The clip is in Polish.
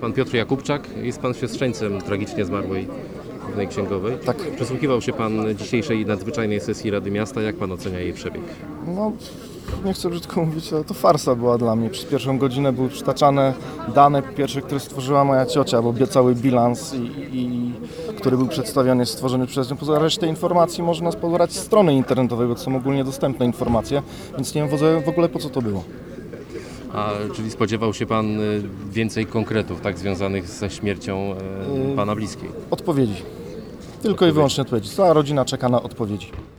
Pan Piotr Jakubczak, jest Pan siostrzeńcem tragicznie zmarłej głównej księgowej. Tak. Przysłuchiwał się Pan dzisiejszej nadzwyczajnej sesji Rady Miasta. Jak Pan ocenia jej przebieg? No, nie chcę brzydko mówić, ale to farsa była dla mnie. Przez pierwszą godzinę były przytaczane dane pierwsze, które stworzyła moja ciocia, bo cały bilans, który był przedstawiony, jest stworzony przez nią. Poza resztę informacji można pobrać z strony internetowej, bo to są ogólnie dostępne informacje, więc nie wiem w ogóle po co to było. Czyli spodziewał się Pan więcej konkretów, tak, związanych ze śmiercią Pana bliskiej? Odpowiedzi. Tylko i wyłącznie odpowiedzi. Cała rodzina czeka na odpowiedzi.